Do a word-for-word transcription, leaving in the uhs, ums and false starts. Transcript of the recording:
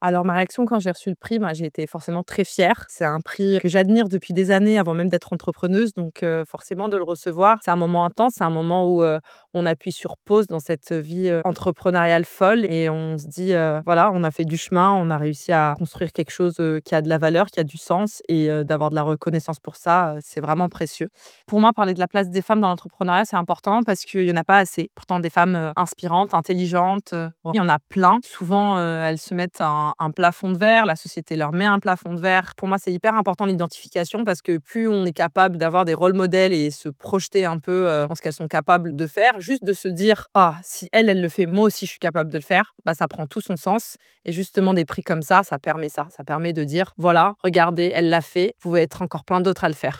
Alors ma réaction quand j'ai reçu le prix, ben, j'ai été forcément très fière. C'est un prix que j'admire depuis des années avant même d'être entrepreneuse, donc heu, forcément de le recevoir, c'est un moment intense, c'est un moment où, heu, on appuie sur pause dans cette vie, heu, entrepreneuriale folle et on se dit, heu: «Voilà, on a fait du chemin, on a réussi à construire quelque chose, heu, qui a de la valeur, qui a du sens» et heu, d'avoir de la reconnaissance pour ça, heu, c'est vraiment précieux. Pour moi, parler de la place des femmes dans l'entrepreneuriat, c'est important parce qu'il y en a pas assez. Pourtant des femmes, heu, inspirantes, intelligentes, heu, il y en a plein. Souvent, heu, elles se mettent un un plafond de verre, la société leur met un plafond de verre. Pour moi, c'est hyper important l'identification parce que plus on est capable d'avoir des rôles modèles et se projeter un peu, heu, dans ce qu'elles sont capables de faire, juste de se dire: «Ah, si elle, elle le fait, moi aussi je suis capable de le faire», bah, ça prend tout son sens et justement des prix comme ça, ça permet ça. Ça permet de dire: «Voilà, regardez, elle l'a fait, vous pouvez être encore plein d'autres à le faire».